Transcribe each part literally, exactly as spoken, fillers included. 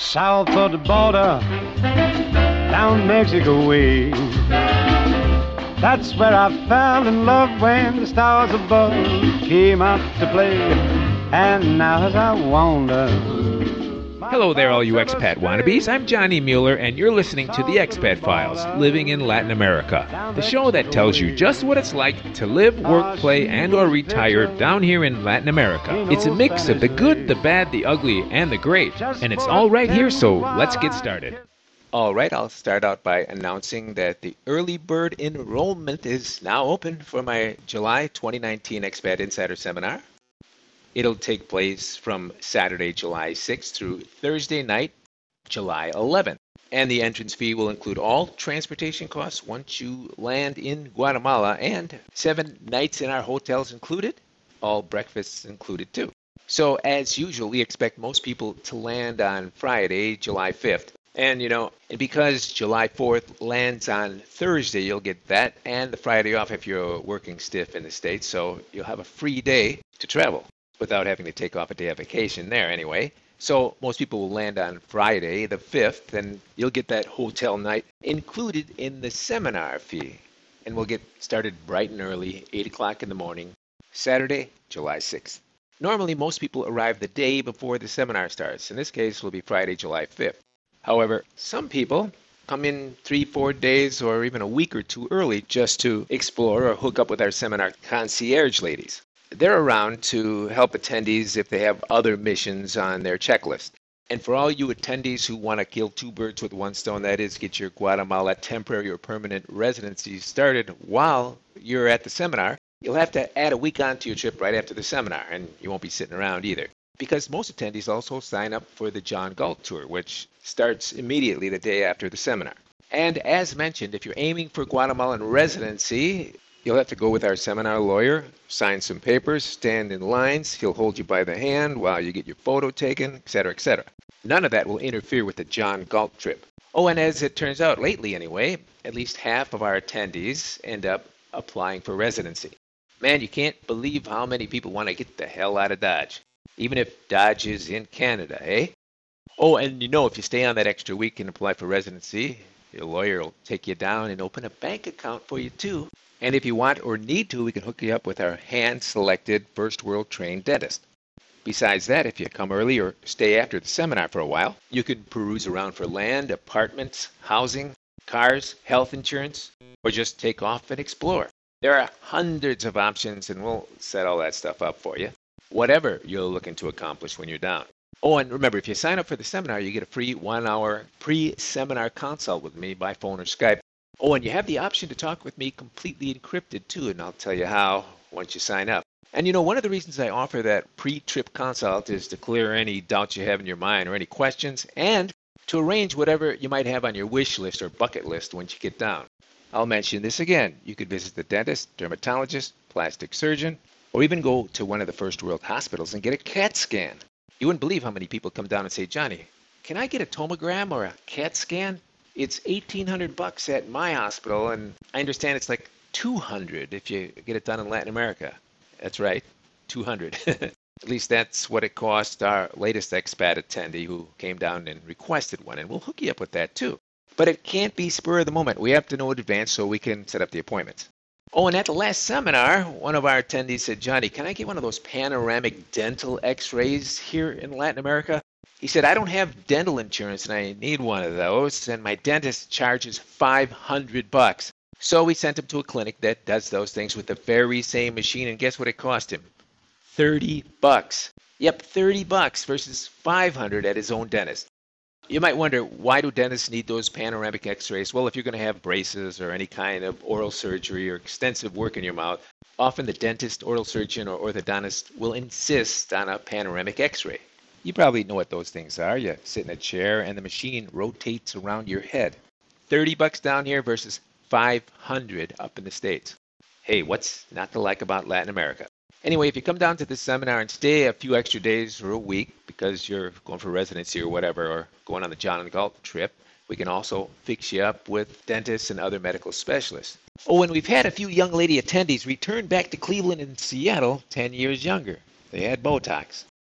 south of the border, down Mexico way. That's where I fell in love when the stars above came out to play. And now as I wander... Hello there, all you expat wannabes. I'm Johnny Mueller, and you're listening to The Expat Files, Living in Latin America, the show that tells you just what it's like to live, work, play, and or retire down here in Latin America. It's a mix of the good, the bad, the ugly, and the great, and it's all right here, so let's get started. All right, I'll start out by announcing that the early bird enrollment is now open for my July twenty nineteen Expat Insider Seminar. It'll take place from Saturday, July sixth through Thursday night, July eleventh. And the entrance fee will include all transportation costs once you land in Guatemala and seven nights in our hotels included, all breakfasts included too. So as usual, we expect most people to land on Friday, July fifth. And, you know, and because July fourth lands on Thursday, you'll get that and the Friday off if you're working stiff in the States. So you'll have a free day to travel without having to take off a day of vacation there anyway. So most people will land on Friday, the fifth, and you'll get that hotel night included in the seminar fee. And we'll get started bright and early, eight o'clock in the morning, Saturday, July sixth. Normally, most people arrive the day before the seminar starts. In this case, it will be Friday, July fifth. However, some people come in three, four days or even a week or two early just to explore or hook up with our seminar concierge ladies. They're around to help attendees if they have other missions on their checklist. And for all you attendees who want to kill two birds with one stone, that is, get your Guatemala temporary or permanent residency started while you're at the seminar, you'll have to add a week onto your trip right after the seminar, and you won't be sitting around either. Because most attendees also sign up for the John Galt Tour, which starts immediately the day after the seminar. And as mentioned, if you're aiming for Guatemalan residency, you'll have to go with our seminar lawyer, sign some papers, stand in lines. He'll hold you by the hand while you get your photo taken, et cetera, et cetera. None of that will interfere with the John Galt trip. Oh, and as it turns out, lately anyway, at least half of our attendees end up applying for residency. Man, you can't believe how many people want to get the hell out of Dodge, even if Dodge is in Canada, eh? Oh, and you know, if you stay on that extra week and apply for residency, your lawyer will take you down and open a bank account for you too. And if you want or need to, we can hook you up with our hand-selected first world trained dentist. Besides that, if you come early or stay after the seminar for a while, you can peruse around for land, apartments, housing, cars, health insurance, or just take off and explore. There are hundreds of options, and we'll set all that stuff up for you, whatever you're looking to accomplish when you're down. Oh, and remember, if you sign up for the seminar, you get a free one-hour pre-seminar consult with me by phone or Skype. Oh, and you have the option to talk with me completely encrypted, too, and I'll tell you how once you sign up. And, you know, one of the reasons I offer that pre-trip consult is to clear any doubts you have in your mind or any questions, and to arrange whatever you might have on your wish list or bucket list once you get down. I'll mention this again. You could visit the dentist, dermatologist, plastic surgeon, or even go to one of the first world hospitals and get a CAT scan. You wouldn't believe how many people come down and say, Johnny, can I get a tomogram or a CAT scan? It's eighteen hundred bucks at my hospital, and I understand it's like two hundred if you get it done in Latin America. That's right, two hundred. At least that's what it cost our latest expat attendee who came down and requested one, and we'll hook you up with that too. But it can't be spur of the moment. We have to know in advance so we can set up the appointments. Oh, and at the last seminar, one of our attendees said, Johnny, can I get one of those panoramic dental x-rays here in Latin America? He said, I don't have dental insurance and I need one of those, and my dentist charges five hundred bucks. So we sent him to a clinic that does those things with the very same machine, and guess what it cost him? thirty bucks. Yep, thirty bucks versus five hundred at his own dentist. You might wonder, why do dentists need those panoramic x-rays? Well, if you're going to have braces or any kind of oral surgery or extensive work in your mouth, often the dentist, oral surgeon, or orthodontist will insist on a panoramic x-ray. You probably know what those things are. You sit in a chair and the machine rotates around your head. thirty bucks down here versus five hundred up in the States. Hey, what's not to like about Latin America? Anyway, if you come down to this seminar and stay a few extra days or a week because you're going for residency or whatever, or going on the John Galt trip, we can also fix you up with dentists and other medical specialists. Oh, and we've had a few young lady attendees return back to Cleveland and Seattle ten years younger. They had Botox.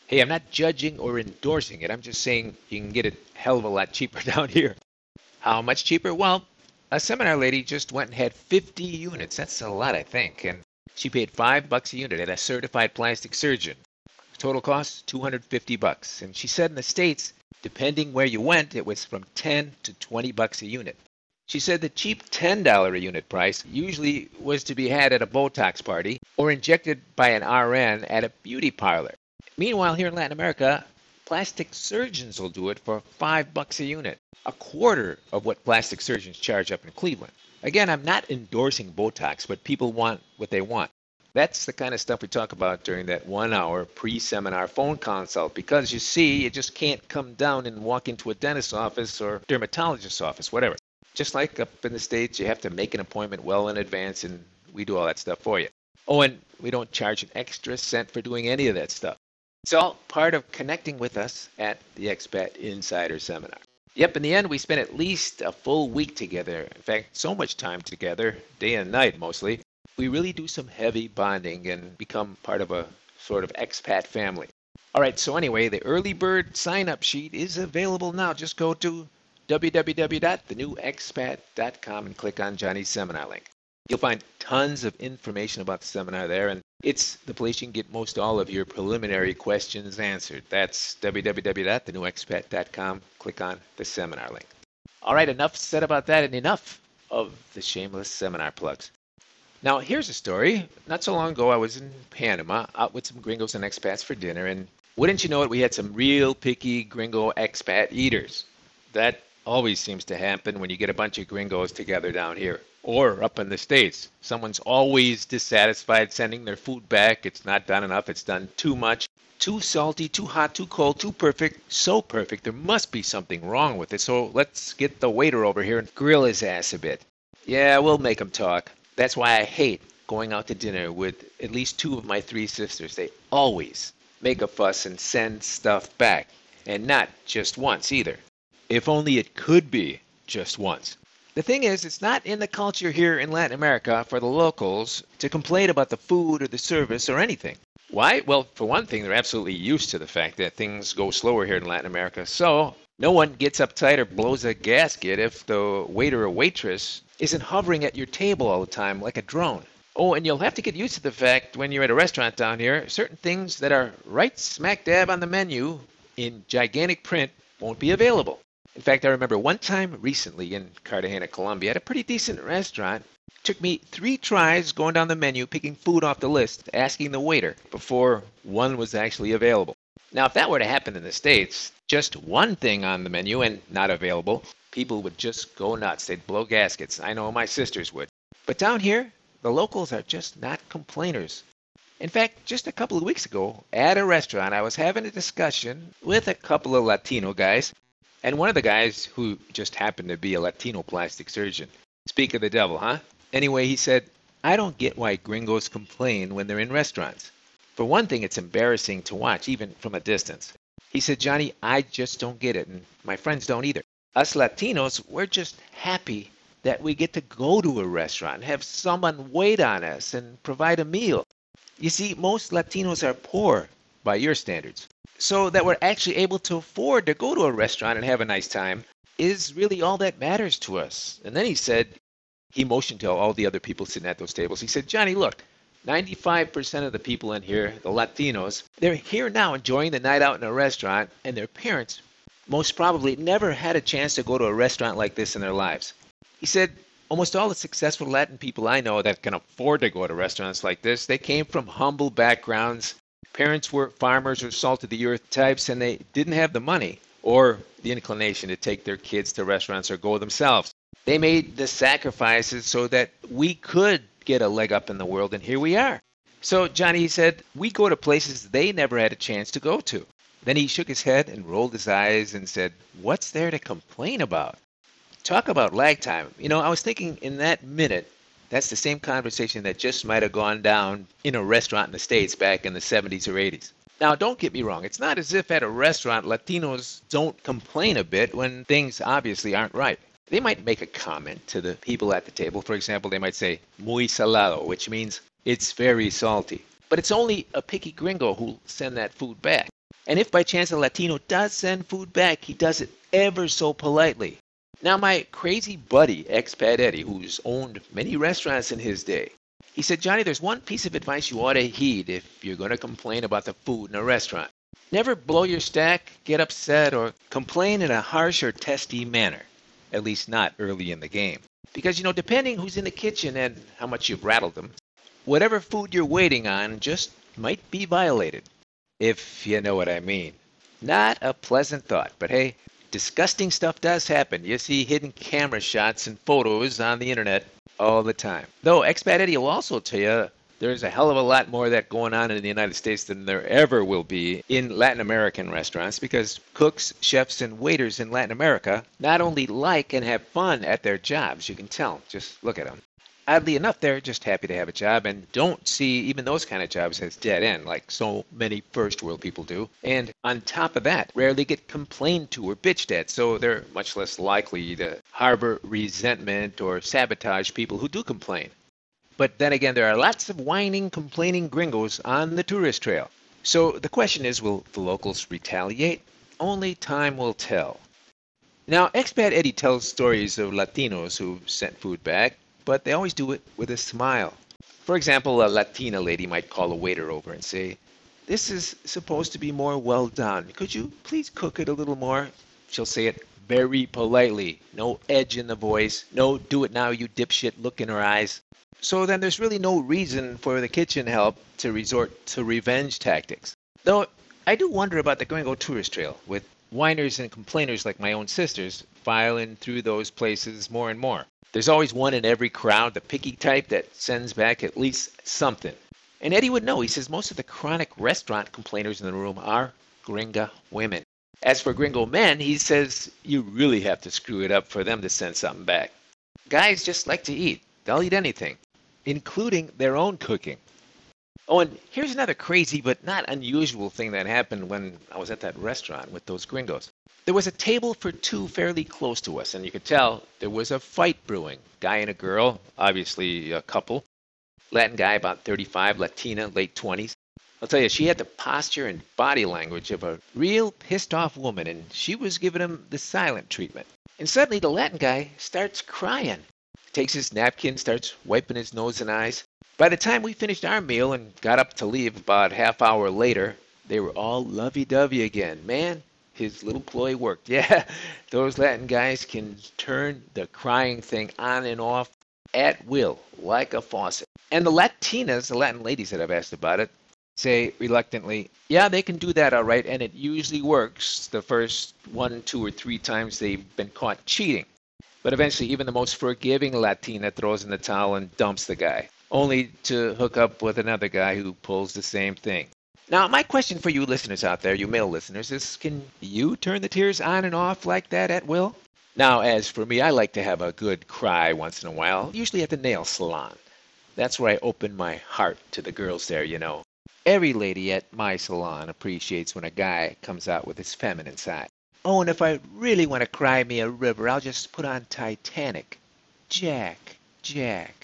Hey, I'm not judging or endorsing it. I'm just saying you can get it a hell of a lot cheaper down here. How much cheaper? Well, a seminar lady just went and had fifty units. That's a lot, I think. And she paid five bucks a unit at a certified plastic surgeon. Total cost, two hundred fifty bucks. And she said in the States, depending where you went, it was from ten to twenty bucks a unit. She said the cheap ten dollars a unit price usually was to be had at a Botox party or injected by an R N at a beauty parlor. Meanwhile, here in Latin America, plastic surgeons will do it for five bucks a unit, a quarter of what plastic surgeons charge up in Cleveland. Again, I'm not endorsing Botox, but people want what they want. That's the kind of stuff we talk about during that one-hour pre-seminar phone consult because, you see, you just can't come down and walk into a dentist's office or dermatologist's office, whatever. Just like up in the States, you have to make an appointment well in advance, and we do all that stuff for you. Oh, and we don't charge an extra cent for doing any of that stuff. It's all part of connecting with us at the Expat Insider Seminar. Yep, in the end, we spent at least a full week together. In fact, so much time together, day and night mostly. We really do some heavy bonding and become part of a sort of expat family. All right, so anyway, the early bird sign-up sheet is available now. Just go to w w w dot the new expat dot com and click on Johnny's seminar link. You'll find tons of information about the seminar there, and it's the place you can get most all of your preliminary questions answered. That's w w w dot the new expat dot com. Click on the seminar link. All right, enough said about that and enough of the shameless seminar plugs. Now, here's a story. Not so long ago, I was in Panama out with some gringos and expats for dinner, and wouldn't you know it, we had some real picky gringo expat eaters. That always seems to happen when you get a bunch of gringos together down here. Or up in the States. Someone's always dissatisfied sending their food back. It's not done enough. It's done too much. Too salty, too hot, too cold, too perfect. So perfect. There must be something wrong with it. So let's get the waiter over here and grill his ass a bit. Yeah, we'll make him talk. That's why I hate going out to dinner with at least two of my three sisters. They always make a fuss and send stuff back. And not just once either. If only it could be just once. The thing is, it's not in the culture here in Latin America for the locals to complain about the food or the service or anything. Why? Well, for one thing, they're absolutely used to the fact that things go slower here in Latin America. So no one gets uptight or blows a gasket if the waiter or waitress isn't hovering at your table all the time like a drone. Oh, and you'll have to get used to the fact when you're at a restaurant down here, certain things that are right smack dab on the menu in gigantic print won't be available. In fact, I remember one time recently in Cartagena, Colombia, at a pretty decent restaurant. It took me three tries going down the menu, picking food off the list, asking the waiter before one was actually available. Now, if that were to happen in the States, just one thing on the menu and not available, people would just go nuts. They'd blow gaskets. I know my sisters would. But down here, the locals are just not complainers. In fact, just a couple of weeks ago, at a restaurant, I was having a discussion with a couple of Latino guys. And one of the guys who just happened to be a Latino plastic surgeon. Speak of the devil, huh? Anyway, he said, I don't get why gringos complain when they're in restaurants. For one thing, it's embarrassing to watch, even from a distance. He said, Johnny, I just don't get it, and my friends don't either. Us Latinos, we're just happy that we get to go to a restaurant, have someone wait on us, and provide a meal. You see, most Latinos are poor by your standards. So that we're actually able to afford to go to a restaurant and have a nice time is really all that matters to us. And then he said, he motioned to all the other people sitting at those tables. He said, Johnny, look, ninety-five percent of the people in here, the Latinos, they're here now enjoying the night out in a restaurant, and their parents most probably never had a chance to go to a restaurant like this in their lives. He said, almost all the successful Latin people I know that can afford to go to restaurants like this, they came from humble backgrounds. Parents were farmers or salt-of-the-earth types, and they didn't have the money or the inclination to take their kids to restaurants or go themselves. They made the sacrifices so that we could get a leg up in the world, and here we are. So Johnny said, we go to places they never had a chance to go to. Then he shook his head and rolled his eyes and said, what's there to complain about? Talk about lag time. You know, I was thinking in that minute, that's the same conversation that just might have gone down in a restaurant in the States back in the seventies or eighties. Now, don't get me wrong. It's not as if at a restaurant Latinos don't complain a bit when things obviously aren't right. They might make a comment to the people at the table. For example, they might say, muy salado, which means it's very salty. But it's only a picky gringo who'll send that food back. And if by chance a Latino does send food back, he does it ever so politely. Now, my crazy buddy, Expat Eddie, who's owned many restaurants in his day, he said, Johnny, there's one piece of advice you ought to heed if you're going to complain about the food in a restaurant. Never blow your stack, get upset, or complain in a harsh or testy manner. At least not early in the game. Because, you know, depending who's in the kitchen and how much you've rattled them, whatever food you're waiting on just might be violated. If you know what I mean. Not a pleasant thought, but hey, disgusting stuff does happen. You see hidden camera shots and photos on the internet all the time. Though Expat Eddie will also tell you there's a hell of a lot more of that going on in the United States than there ever will be in Latin American restaurants, because cooks, chefs, and waiters in Latin America not only like and have fun at their jobs, you can tell, just look at them. Oddly enough, they're just happy to have a job and don't see even those kind of jobs as dead end like so many first world people do. And on top of that, rarely get complained to or bitched at, so they're much less likely to harbor resentment or sabotage people who do complain. But then again, there are lots of whining, complaining gringos on the tourist trail. So the question is, will the locals retaliate? Only time will tell. Now, Expat Eddie tells stories of Latinos who've sent food back, but they always do it with a smile. For example, a Latina lady might call a waiter over and say, "This is supposed to be more well done. Could you please cook it a little more?" She'll say it very politely. No edge in the voice. No "do it now, you dipshit" look in her eyes. So then there's really no reason for the kitchen help to resort to revenge tactics. Though I do wonder about the Gringo tourist trail, with whiners and complainers like my own sisters filing through those places more and more. There's always one in every crowd, the picky type that sends back at least something. And Eddie would know. He says most of the chronic restaurant complainers in the room are Gringa women. As for Gringo men, he says you really have to screw it up for them to send something back. Guys just like to eat. They'll eat anything, including their own cooking. Oh, and here's another crazy but not unusual thing that happened when I was at that restaurant with those gringos. There was a table for two fairly close to us, and you could tell there was a fight brewing. Guy and a girl, obviously a couple. Latin guy, about thirty-five, Latina, late twenties. I'll tell you, she had the posture and body language of a real pissed-off woman, and she was giving him the silent treatment. And suddenly the Latin guy starts crying. Takes his napkin, starts wiping his nose and eyes. By the time we finished our meal and got up to leave about half hour later, they were all lovey-dovey again. Man, his little ploy worked. Yeah, those Latin guys can turn the crying thing on and off at will, like a faucet. And the Latinas, the Latin ladies that I've asked about it, say reluctantly, yeah, they can do that all right, and it usually works the first one, two, or three times they've been caught cheating. But eventually, even the most forgiving Latina throws in the towel and dumps the guy, only to hook up with another guy who pulls the same thing. Now, my question for you listeners out there, you male listeners, is can you turn the tears on and off like that at will? Now, as for me, I like to have a good cry once in a while, usually at the nail salon. That's where I open my heart to the girls there, you know. Every lady at my salon appreciates when a guy comes out with his feminine side. Oh, and if I really want to cry me a river, I'll just put on Titanic. Jack, Jack.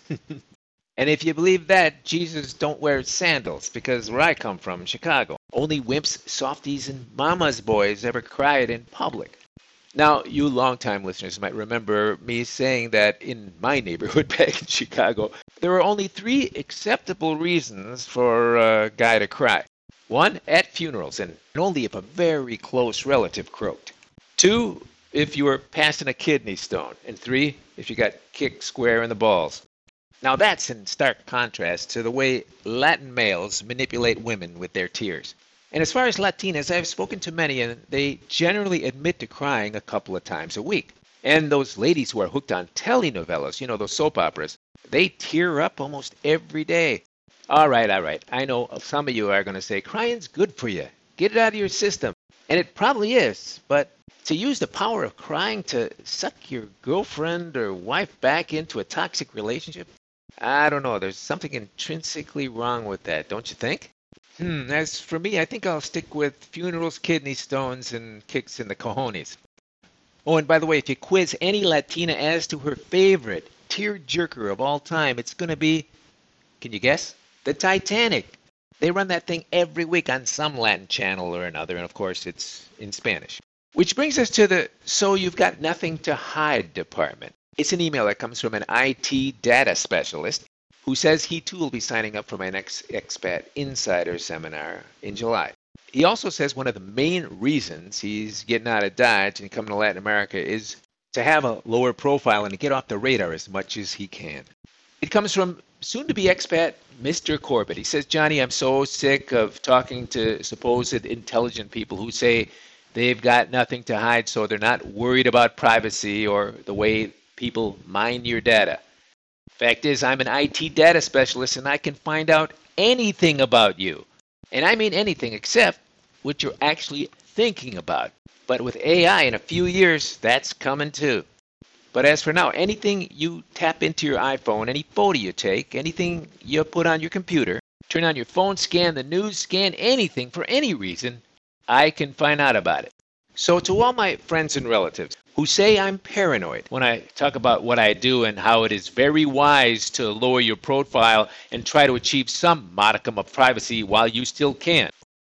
And if you believe that, Jesus don't wear sandals, because where I come from, Chicago, only wimps, softies, and mama's boys ever cried in public. Now, you longtime listeners might remember me saying that in my neighborhood back in Chicago, there were only three acceptable reasons for a guy to cry. One, at funerals, and only if a very close relative croaked. Two, if you were passing a kidney stone. And three, if you got kicked square in the balls. Now that's in stark contrast to the way Latin males manipulate women with their tears. And as far as Latinas, I've spoken to many, and they generally admit to crying a couple of times a week. And those ladies who are hooked on telenovelas, you know, those soap operas, they tear up almost every day. All right, all right. I know some of you are going to say, crying's good for you. Get it out of your system. And it probably is, but to use the power of crying to suck your girlfriend or wife back into a toxic relationship, I don't know. There's something intrinsically wrong with that, don't you think? Hmm, as for me, I think I'll stick with funerals, kidney stones, and kicks in the cojones. Oh, and by the way, if you quiz any Latina as to her favorite tear-jerker of all time, it's going to be, can you guess? The Titanic. They run that thing every week on some Latin channel or another, and of course it's in Spanish. Which brings us to the So You've Got Nothing to Hide department. It's an email that comes from an I T data specialist who says he too will be signing up for my next Expat Insider seminar in July. He also says one of the main reasons he's getting out of Dodge and coming to Latin America is to have a lower profile and to get off the radar as much as he can. It comes from soon-to-be expat Mister Corbett. He says, Johnny, I'm so sick of talking to supposed intelligent people who say they've got nothing to hide, so they're not worried about privacy or the way people mine your data. Fact is, I'm an I T data specialist, and I can find out anything about you. And I mean anything except what you're actually thinking about. But with A I in a few years, that's coming too. But as for now, anything you tap into your iPhone, any photo you take, anything you put on your computer, turn on your phone, scan the news, scan anything for any reason, I can find out about it. So to all my friends and relatives who say I'm paranoid when I talk about what I do and how it is very wise to lower your profile and try to achieve some modicum of privacy while you still can,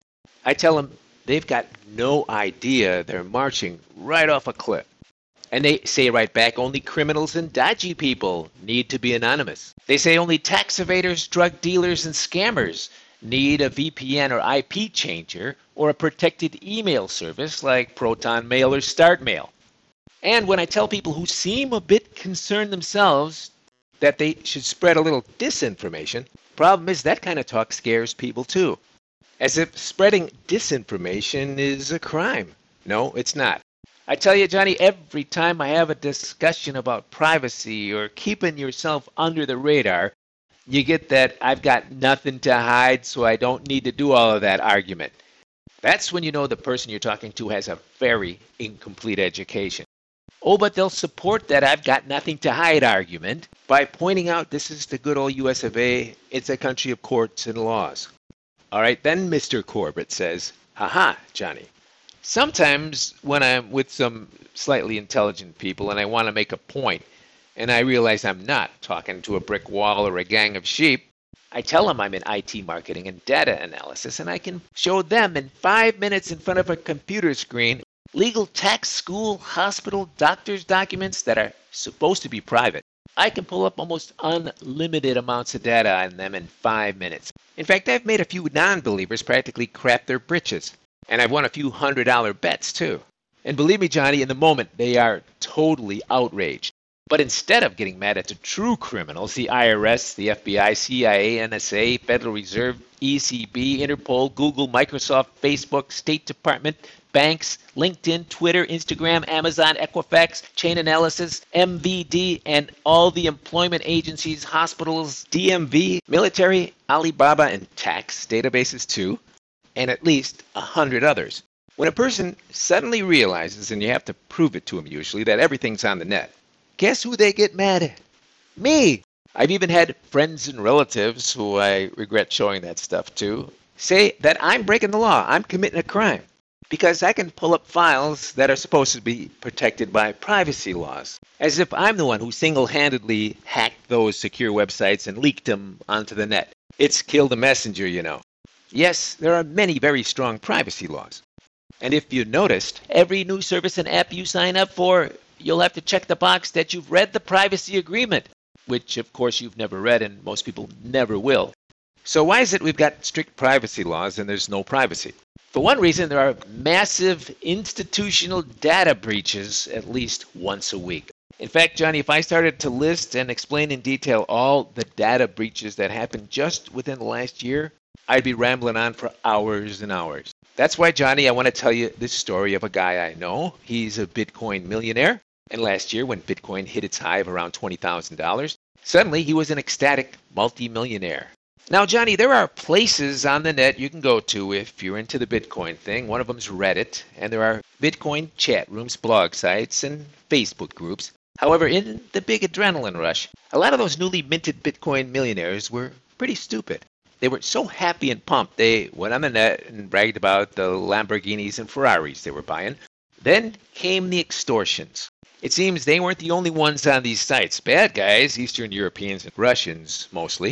I tell them they've got no idea they're marching right off a cliff. And they say right back, only criminals and dodgy people need to be anonymous. They say only tax evaders, drug dealers, and scammers need a V P N or I P changer or a protected email service like Proton Mail or StartMail. And when I tell people who seem a bit concerned themselves that they should spread a little disinformation, problem is that kind of talk scares people too. As if spreading disinformation is a crime. No, it's not. I tell you, Johnny, every time I have a discussion about privacy or keeping yourself under the radar, you get that I've got nothing to hide, so I don't need to do all of that argument. That's when you know the person you're talking to has a very incomplete education. Oh, but they'll support that I've got nothing to hide argument by pointing out this is the good old U S of A. It's a country of courts and laws. All right, then Mister Corbett says, haha, Johnny. Sometimes when I'm with some slightly intelligent people and I want to make a point and I realize I'm not talking to a brick wall or a gang of sheep, I tell them I'm in I T marketing and data analysis, and I can show them in five minutes in front of a computer screen legal, tax, school, hospital, doctor's documents that are supposed to be private. I can pull up almost unlimited amounts of data on them in five minutes. In fact, I've made a few non-believers practically crap their britches. And I've won a few hundred dollar bets too. And believe me, Johnny, in the moment, they are totally outraged. But instead of getting mad at the true criminals, the I R S, the F B I, C I A, N S A, Federal Reserve, E C B, Interpol, Google, Microsoft, Facebook, State Department, banks, LinkedIn, Twitter, Instagram, Amazon, Equifax, Chain Analysis, M V D, and all the employment agencies, hospitals, D M V, military, Alibaba, and tax databases too, and at least a hundred others. When a person suddenly realizes, and you have to prove it to them usually, that everything's on the net, guess who they get mad at? Me! I've even had friends and relatives, who I regret showing that stuff to, say that I'm breaking the law, I'm committing a crime, because I can pull up files that are supposed to be protected by privacy laws, as if I'm the one who single-handedly hacked those secure websites and leaked them onto the net. It's kill the messenger, you know. Yes, there are many very strong privacy laws. And if you noticed, every new service and app you sign up for, you'll have to check the box that you've read the privacy agreement, which of course you've never read and most people never will. So why is it we've got strict privacy laws and there's no privacy? For one reason, there are massive institutional data breaches at least once a week. In fact, Johnny, if I started to list and explain in detail all the data breaches that happened just within the last year, I'd be rambling on for hours and hours. That's why, Johnny, I want to tell you this story of a guy I know. He's a Bitcoin millionaire. And last year, when Bitcoin hit its high of around twenty thousand dollars, suddenly he was an ecstatic multimillionaire. Now, Johnny, there are places on the net you can go to if you're into the Bitcoin thing. One of them's Reddit, and there are Bitcoin chat rooms, blog sites, and Facebook groups. However, in the big adrenaline rush, a lot of those newly minted Bitcoin millionaires were pretty stupid. They were so happy and pumped, they went on the net and bragged about the Lamborghinis and Ferraris they were buying. Then came the extortions. It seems they weren't the only ones on these sites. Bad guys, Eastern Europeans and Russians mostly,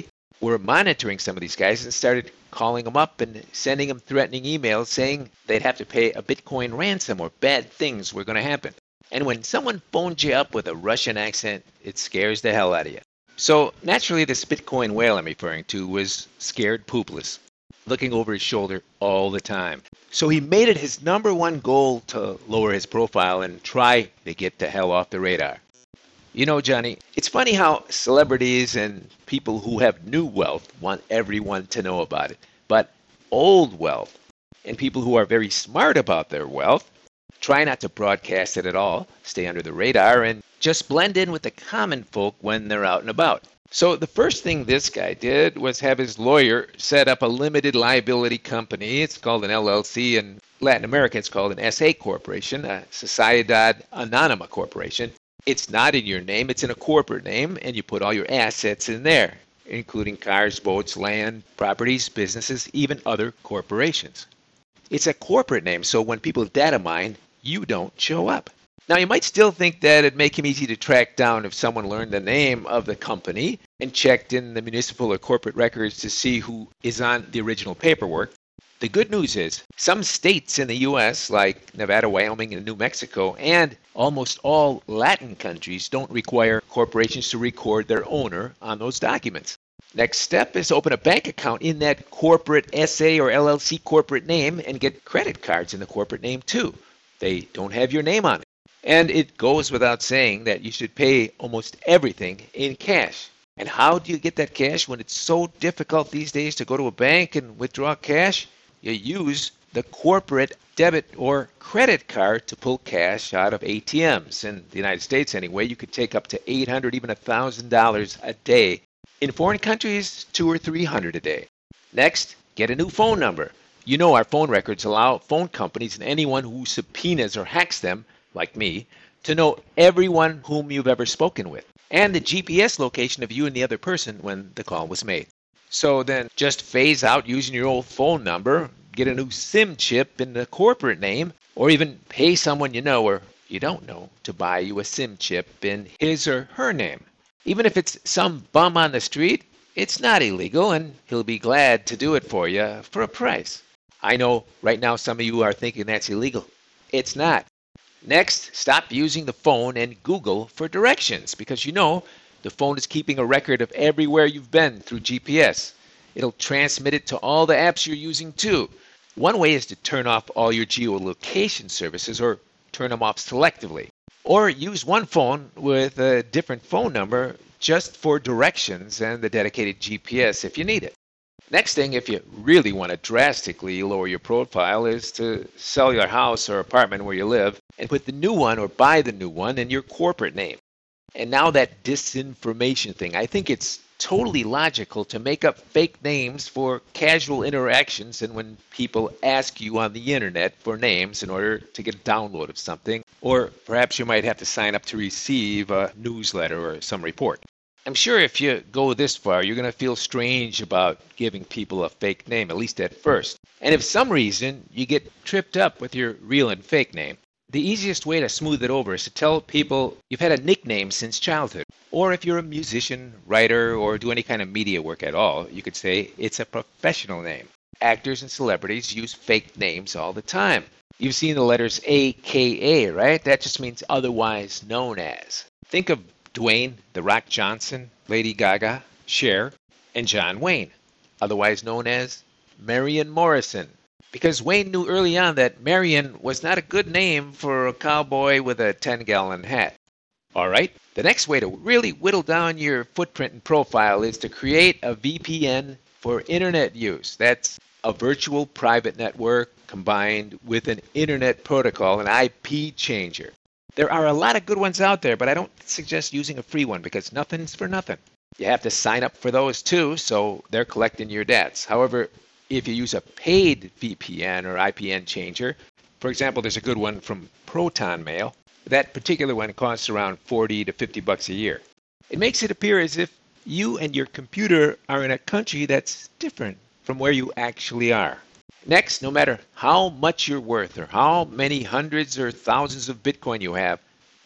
were monitoring some of these guys and started calling them up and sending them threatening emails saying they'd have to pay a Bitcoin ransom or bad things were going to happen. And when someone phones you up with a Russian accent, it scares the hell out of you. So naturally, this Bitcoin whale I'm referring to was scared poopless, looking over his shoulder all the time. So he made it his number one goal to lower his profile and try to get the hell off the radar. You know, Johnny, it's funny how celebrities and people who have new wealth want everyone to know about it. But old wealth and people who are very smart about their wealth try not to broadcast it at all, stay under the radar, and just blend in with the common folk when they're out and about. So the first thing this guy did was have his lawyer set up a limited liability company. It's called an L L C. In Latin America, it's called an S A corporation, a Sociedad Anónima corporation. It's not in your name, it's in a corporate name, and you put all your assets in there, including cars, boats, land, properties, businesses, even other corporations. It's a corporate name, so when people data mine, you don't show up. Now, you might still think that it'd make him easy to track down if someone learned the name of the company and checked in the municipal or corporate records to see who is on the original paperwork. The good news is some states in the U S, like Nevada, Wyoming, and New Mexico, and almost all Latin countries don't require corporations to record their owner on those documents. Next step is open a bank account in that corporate S A or L L C corporate name and get credit cards in the corporate name too. They don't have your name on it. And it goes without saying that you should pay almost everything in cash. And how do you get that cash when it's so difficult these days to go to a bank and withdraw cash? You use the corporate debit or credit card to pull cash out of A T Ms. In the United States anyway, you could take up to eight hundred dollars, even one thousand dollars a day. In foreign countries, two or three hundred dollars a day. Next, get a new phone number. You know our phone records allow phone companies and anyone who subpoenas or hacks them, like me, to know everyone whom you've ever spoken with, and the G P S location of you and the other person when the call was made. So then just phase out using your old phone number, get a new SIM chip in the corporate name, or even pay someone you know or you don't know to buy you a SIM chip in his or her name. Even if it's some bum on the street, it's not illegal, and he'll be glad to do it for you for a price. I know right now some of you are thinking that's illegal. It's not. Next, stop using the phone and Google for directions, because you know the phone is keeping a record of everywhere you've been through G P S. It'll transmit it to all the apps you're using too. One way is to turn off all your geolocation services or turn them off selectively. Or use one phone with a different phone number just for directions and the dedicated G P S if you need it. Next thing, if you really want to drastically lower your profile, is to sell your house or apartment where you live and put the new one or buy the new one in your corporate name. And now that disinformation thing, I think it's totally logical to make up fake names for casual interactions and when people ask you on the internet for names in order to get a download of something, or perhaps you might have to sign up to receive a newsletter or some report. I'm sure if you go this far, you're going to feel strange about giving people a fake name, at least at first. And if for some reason you get tripped up with your real and fake name, the easiest way to smooth it over is to tell people you've had a nickname since childhood. Or if you're a musician, writer, or do any kind of media work at all, you could say it's a professional name. Actors and celebrities use fake names all the time. You've seen the letters A K A, right? That just means otherwise known as. Think of Dwayne "The Rock" Johnson, Lady Gaga, Cher, and John Wayne, otherwise known as Marion Morrison. Because Wayne knew early on that Marion was not a good name for a cowboy with a ten-gallon hat. All right, the next way to really whittle down your footprint and profile is to create a V P N for internet use. That's a virtual private network combined with an internet protocol, an I P changer. There are a lot of good ones out there, but I don't suggest using a free one because nothing's for nothing. You have to sign up for those too, so they're collecting your debts. However, if you use a paid V P N or I P N changer, for example, there's a good one from Proton Mail. That particular one costs around forty to fifty bucks a year. It makes it appear as if you and your computer are in a country that's different from where you actually are. Next, no matter how much you're worth or how many hundreds or thousands of Bitcoin you have,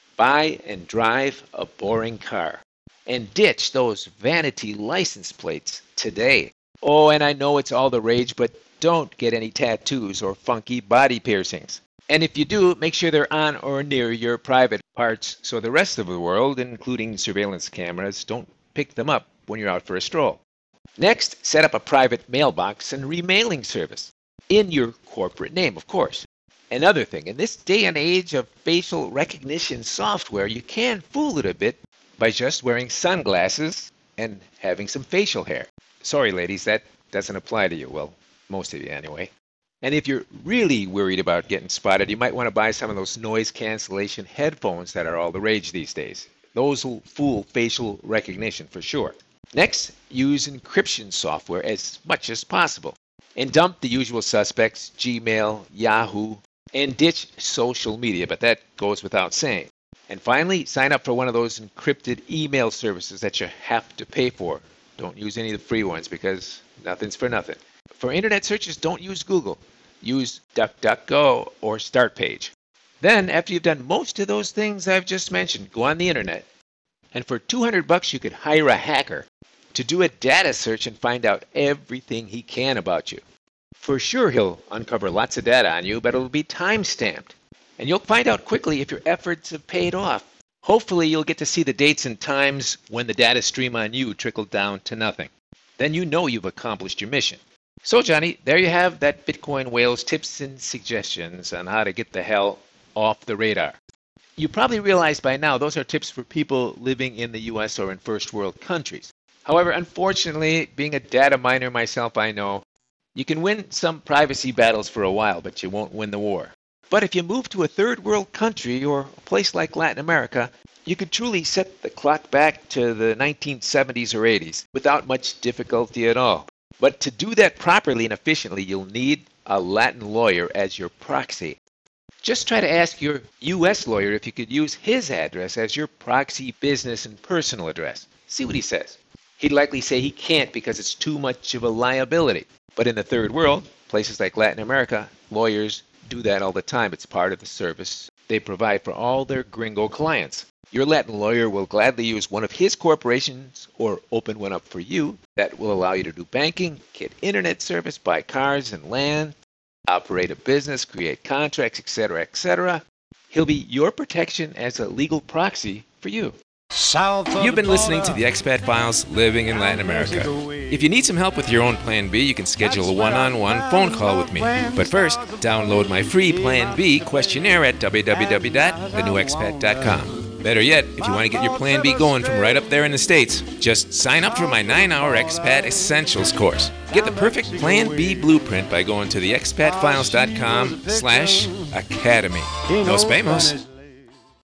buy and drive a boring car. And ditch those vanity license plates today. Oh, and I know it's all the rage, but don't get any tattoos or funky body piercings. And if you do, make sure they're on or near your private parts so the rest of the world, including surveillance cameras, don't pick them up when you're out for a stroll. Next, set up a private mailbox and remailing service. In your corporate name, of course. Another thing, in this day and age of facial recognition software, you can fool it a bit by just wearing sunglasses and having some facial hair. Sorry, ladies, that doesn't apply to you. Well, most of you anyway. And if you're really worried about getting spotted, you might want to buy some of those noise cancellation headphones that are all the rage these days. Those will fool facial recognition for sure. Next, use encryption software as much as possible. And dump the usual suspects, Gmail, Yahoo, and ditch social media, but that goes without saying. And finally, sign up for one of those encrypted email services that you have to pay for. Don't use any of the free ones because nothing's for nothing. For internet searches, don't use Google. Use DuckDuckGo or StartPage. Then, after you've done most of those things I've just mentioned, go on the internet. And for two hundred bucks, you could hire a hacker to do a data search and find out everything he can about you. For sure, he'll uncover lots of data on you, but it'll be time-stamped. And you'll find out quickly if your efforts have paid off. Hopefully, you'll get to see the dates and times when the data stream on you trickled down to nothing. Then you know you've accomplished your mission. So, Johnny, there you have that Bitcoin whale's tips and suggestions on how to get the hell off the radar. You probably realize by now those are tips for people living in the U S or in first world countries. However, unfortunately, being a data miner myself, I know, you can win some privacy battles for a while, but you won't win the war. But if you move to a third world country or a place like Latin America, you could truly set the clock back to the nineteen seventies or eighties without much difficulty at all. But to do that properly and efficiently, you'll need a Latin lawyer as your proxy. Just try to ask your U S lawyer if you could use his address as your proxy business and personal address. See what he says. He'd likely say he can't because it's too much of a liability. But in the third world, places like Latin America, lawyers do that all the time. It's part of the service they provide for all their gringo clients. Your Latin lawyer will gladly use one of his corporations or open one up for you that will allow you to do banking, get internet service, buy cars and land, operate a business, create contracts, et cetera, et cetera. He'll be your protection as a legal proxy for you. You've been listening to the Expat Files Living in Latin America. If you need some help with your own Plan B, you can schedule a one-on-one phone call with me. But first, download my free Plan B questionnaire at w w w dot the new expat dot com. Better yet, if you want to get your Plan B going from right up there in the States, just sign up for my nine-hour Expat Essentials course. Get the perfect Plan B blueprint by going to the expat files dot com slash academy. Nos vemos.